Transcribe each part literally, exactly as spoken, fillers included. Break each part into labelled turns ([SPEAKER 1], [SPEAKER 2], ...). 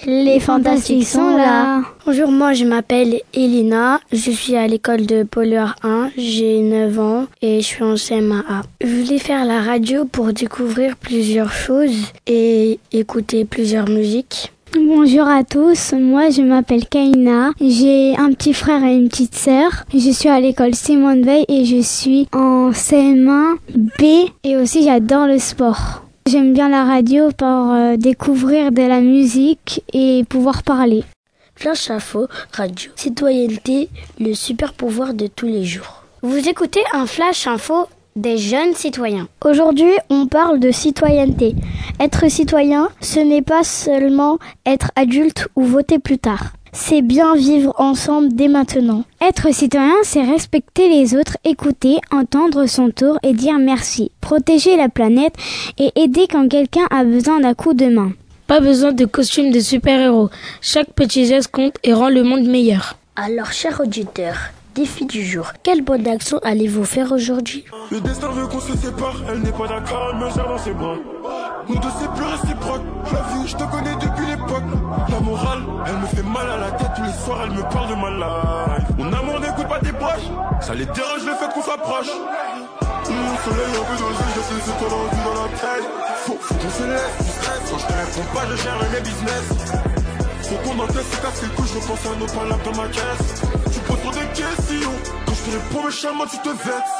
[SPEAKER 1] Les fantastiques sont là.
[SPEAKER 2] Bonjour, moi je m'appelle Elina, je suis à l'école de Pollueur un, j'ai neuf ans et je suis en C M un A. Je voulais faire la radio pour découvrir plusieurs choses et écouter plusieurs musiques.
[SPEAKER 1] Bonjour à tous, moi je m'appelle Kaina, j'ai un petit frère et une petite sœur. Je suis à l'école Simone Veil et je suis en C M un B et aussi j'adore le sport. J'aime bien la radio pour euh, découvrir de la musique et pouvoir parler.
[SPEAKER 2] Flash Info, radio, citoyenneté, le super pouvoir de tous les jours. Vous écoutez un Flash Info des jeunes citoyens.
[SPEAKER 1] Aujourd'hui, on parle de citoyenneté. Être citoyen, ce n'est pas seulement être adulte ou voter plus tard. C'est bien vivre ensemble dès maintenant. Être citoyen, c'est respecter les autres, écouter, entendre son tour et dire merci. Protéger la planète et aider quand quelqu'un a besoin d'un coup de main.
[SPEAKER 3] Pas besoin de costume de super-héros. Chaque petit geste compte et rend le monde meilleur.
[SPEAKER 2] Alors, chers auditeurs, défi du jour. Quelle bonne action allez-vous faire aujourd'hui?
[SPEAKER 4] Le destin veut qu'on se sépare. Elle n'est pas d'accord, elle me gère dans ses bras. Nous deux c'est plus réciproque. La vie, je te connais depuis l'époque. La morale, elle me fait mal à la tête. Tous les soirs, elle me parle de ma life. Mon amour n'écoute pas tes proches. Ça les dérange le fait qu'on s'approche. Mon soleil un peu dosé, je sais c'est toi l'envie dans la tête. Faut, faut qu'on se laisse du stress. Quand je te réponds pas, je gère mes business. Faut qu'on encaisse, c'est casse les couilles, je repense à nos palabres dans ma caisse. Tu poses trop de questions. Quand je te réponds méchamment, tu te vexes.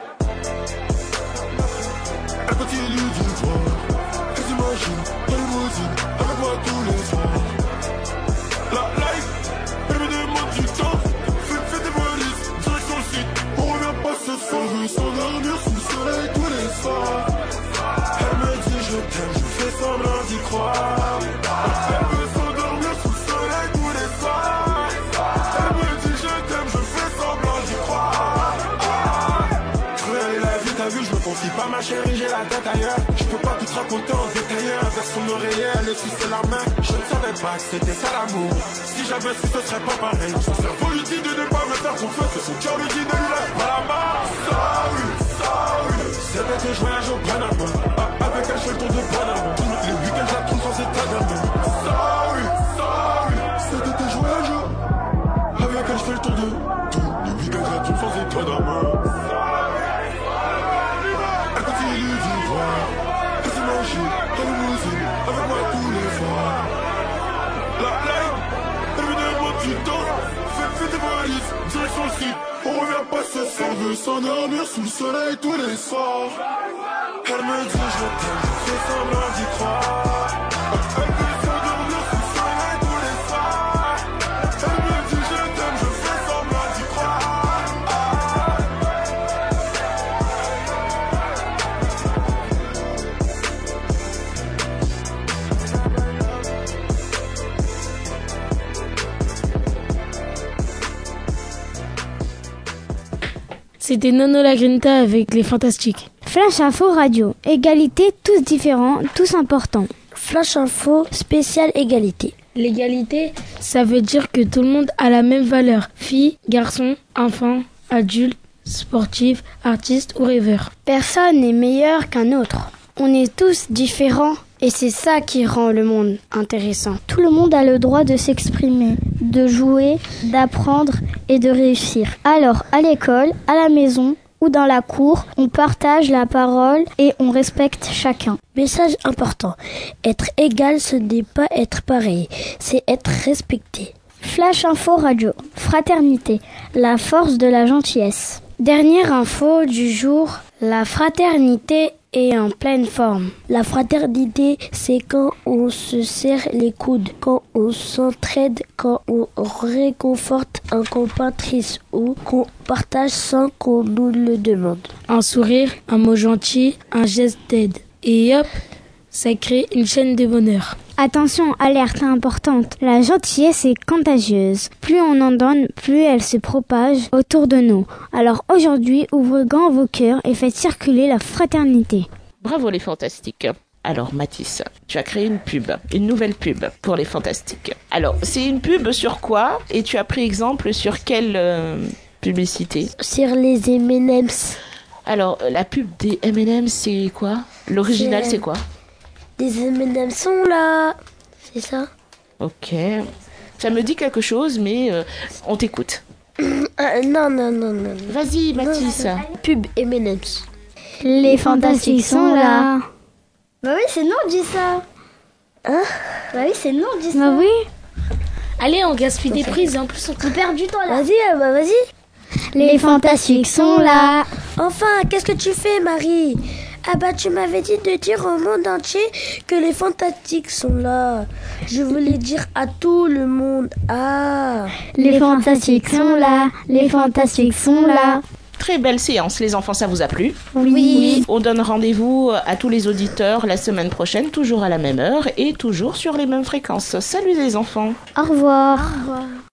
[SPEAKER 4] Elle continue de voir. Elle s'imagine dans les musiques avec moi tous les soirs. La life, elle me demande du temps. Fais, fais des valises, direction le site. On revient pas ce soir. Je veux s'endormir sous le soleil tous les soirs. Elle me dit je t'aime, je fais semblant d'y croire. Elle veut s'endormir sous le soleil tous les soirs. Elle me dit je t'aime, je fais semblant d'y croire. Cruelle est la vie, t'as vu, je me confie pas ma chérie, j'ai la tête ailleurs. Je peux pas tout te raconter en détaillé. Vers son oreiller, elle essuie la main. Je ne savais pas que c'était ça l'amour. Si j'avais su, ce serait pas pareil. Son cerveau lui dit de ne pas me faire confiance. Et son cœur lui dit de lui lâcher pas la main. Sorry, sorry. C'était tes voyages au Panama. Avec elle, je fais le tour de Panama. Les week-ends, j'attends sans état d'âme. Sorry, sorry. C'était tes voyages. Avec elle, je fais le tour de tous les week-ends, j'attends sans état d'âme. Elle continue d'y voir. Elle s'imagine dans les musiques avec moi tous les soirs. La life, elle me demande du temps. Fais, fais tes valises, direction le site. On revient pas ce soir. On veut s'endormir sous le soleil tous les soirs. Elle me dit je t'aime, je fais semblant d'y croire. Elle veut s'endormir sous le soleil tous les soirs. Elle me dit je t'aime, je fais semblant d'y croire.
[SPEAKER 3] C'était Nono la Grinta avec les Fantastiques.
[SPEAKER 1] Flash Info Radio. Égalité, tous différents, tous importants.
[SPEAKER 2] Flash Info spécial égalité.
[SPEAKER 3] L'égalité, ça veut dire que tout le monde a la même valeur. Filles, garçons, enfants, adultes, sportifs, artistes ou rêveurs.
[SPEAKER 2] Personne n'est meilleur qu'un autre. On est tous différents et c'est ça qui rend le monde intéressant.
[SPEAKER 1] Tout le monde a le droit de s'exprimer, de jouer, d'apprendre et de réussir. Alors, à l'école, à la maison ou dans la cour, on partage la parole et on respecte chacun.
[SPEAKER 2] Message important. Être égal, ce n'est pas être pareil, c'est être respecté.
[SPEAKER 1] Flash Info Radio. Fraternité. La force de la gentillesse.
[SPEAKER 2] Dernière info du jour. La fraternité est en pleine forme. La fraternité, c'est quand on se serre les coudes, quand on s'entraide, quand on réconforte un copain triste ou qu'on partage sans qu'on nous le demande.
[SPEAKER 3] Un sourire, un mot gentil, un geste d'aide. Et hop, ça crée une chaîne de bonheur.
[SPEAKER 1] Attention, alerte importante. La gentillesse est contagieuse. Plus on en donne, plus elle se propage autour de nous. Alors aujourd'hui, ouvrez grand vos cœurs et faites circuler la fraternité.
[SPEAKER 5] Bravo les Fantastiques. Alors Mathis, tu as créé une pub, une nouvelle pub pour les Fantastiques. Alors, c'est une pub sur quoi? Et tu as pris exemple sur quelle euh, publicité?
[SPEAKER 2] Sur les M and M's.
[SPEAKER 5] Alors, la pub des M and M's, c'est quoi? L'original, c'est, c'est quoi?
[SPEAKER 2] Des M and M's sont là. C'est ça?
[SPEAKER 5] Ok. Ça me dit quelque chose, mais euh, on t'écoute.
[SPEAKER 2] Euh, non, non, non, non.
[SPEAKER 5] Vas-y, Mathis.
[SPEAKER 2] Pub M and M's.
[SPEAKER 1] Les fantastiques sont là.
[SPEAKER 2] Bah oui, c'est non, dis ça. Hein? Bah oui, c'est non, dis ça.
[SPEAKER 1] Bah oui.
[SPEAKER 3] Allez, on gaspille des prises et en plus on
[SPEAKER 2] On perd du temps là. Vas-y, euh, bah vas-y.
[SPEAKER 1] Les fantastiques sont là.
[SPEAKER 2] Enfin, qu'est-ce que tu fais, Marie? Ah bah tu m'avais dit de dire au monde entier que les fantastiques sont là. Je voulais dire à tout le monde. Ah.
[SPEAKER 1] Les fantastiques sont là. Les fantastiques sont là.
[SPEAKER 5] Très belle séance, les enfants, ça vous a plu?
[SPEAKER 1] Oui.
[SPEAKER 5] On donne rendez-vous à tous les auditeurs la semaine prochaine, toujours à la même heure et toujours sur les mêmes fréquences. Salut les enfants.
[SPEAKER 1] Au revoir.
[SPEAKER 2] Au revoir.